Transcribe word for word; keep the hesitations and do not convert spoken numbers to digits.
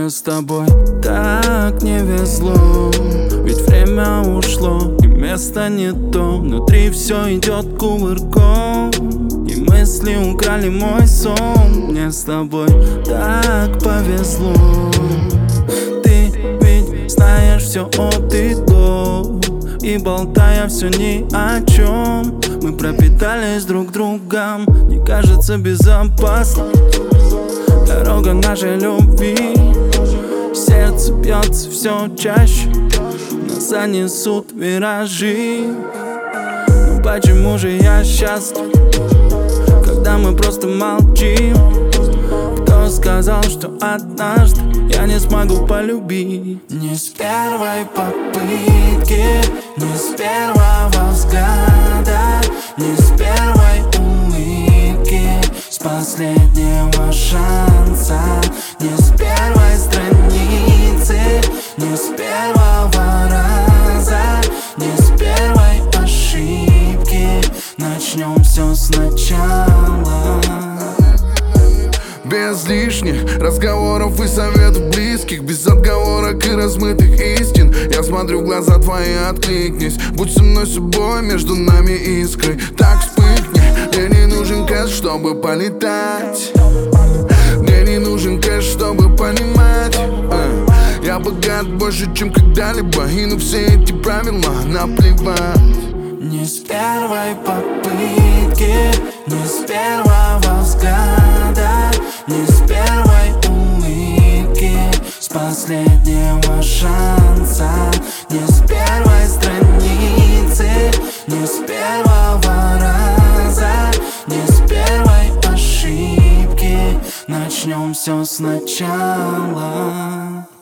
Мне с тобой так не везло, ведь время ушло и место не то. Внутри все идет кувырком, и мысли украли мой сон. Мне с тобой так повезло. Ты ведь знаешь все от и до, и болтая все ни о чем, мы пропитались друг другом. Не кажется безопасно дорога нашей любви. Сердце бьется все чаще, нас занесут виражи. Но почему же я счастлив, когда мы просто молчим? Кто сказал, что однажды я не смогу полюбить? Не с первой попытки, не с первого взгляда, не с первой улыбки, с последнего шанса, не с первой страницы, не с первого раза, не с первой ошибки. Начнем все сначала. Без лишних разговоров и советов близких, без отговорок и размытых истин. Я смотрю в глаза твои, откликнись. Будь со мной собой, между нами искры. Так вспыхни. Мне не нужен кэш, чтобы полетать. Мне не нужен кэш, чтобы понимать. э, Я богат больше, чем когда-либо, и на все эти правила наплевать. Не с первой попытки, не с первого взгляда, не с первой улыбки, с последнего шанса, не с первой страницы, не с первого раза, не с первой ошибки. Начнем все сначала.